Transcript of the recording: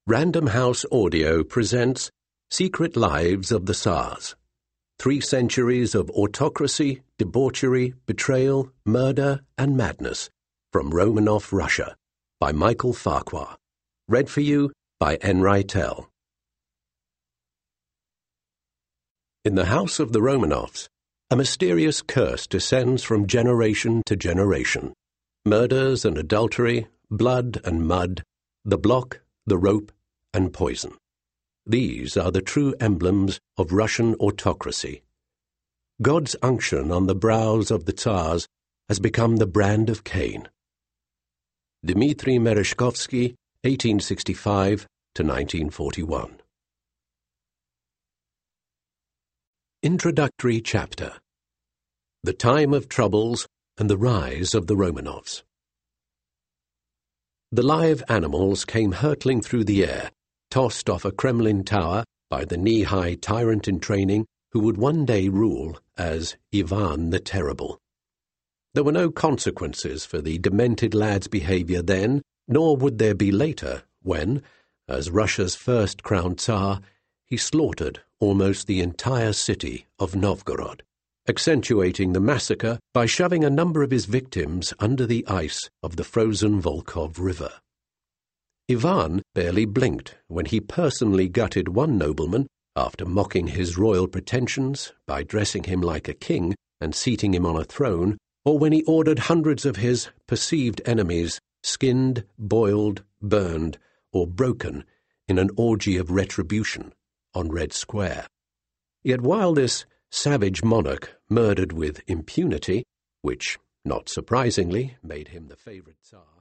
Random House Audio presents Secret Lives of the Tsars. 3 centuries of autocracy, debauchery, betrayal, murder, and madness from Romanov Russia by Michael Farquhar. Read for you by N. Rytel. In the house of the Romanovs, a mysterious curse descends from generation to generation. Murders and adultery, blood and mud, the block, the rope, and poison. These are the true emblems of Russian autocracy. God's unction on the brows of the Tsars has become the brand of Cain. Dmitry Merezhkovsky, 1865 to 1941. Introductory Chapter: The Time of Troubles and the Rise of the Romanovs. The live animals came hurtling through the air, tossed off a Kremlin tower by the knee-high tyrant in training who would one day rule as Ivan the Terrible. There were no consequences for the demented lad's behavior then, nor would there be later when, as Russia's first crowned Tsar, he slaughtered almost the entire city of Novgorod, accentuating the massacre by shoving a number of his victims under the ice of the frozen Volkhov River. Ivan barely blinked when he personally gutted one nobleman after mocking his royal pretensions by dressing him like a king and seating him on a throne, or when he ordered hundreds of his perceived enemies skinned, boiled, burned, or broken in an orgy of retribution on Red Square. Yet while this savage monarch murdered with impunity, which, not surprisingly, made him the favorite Tsar,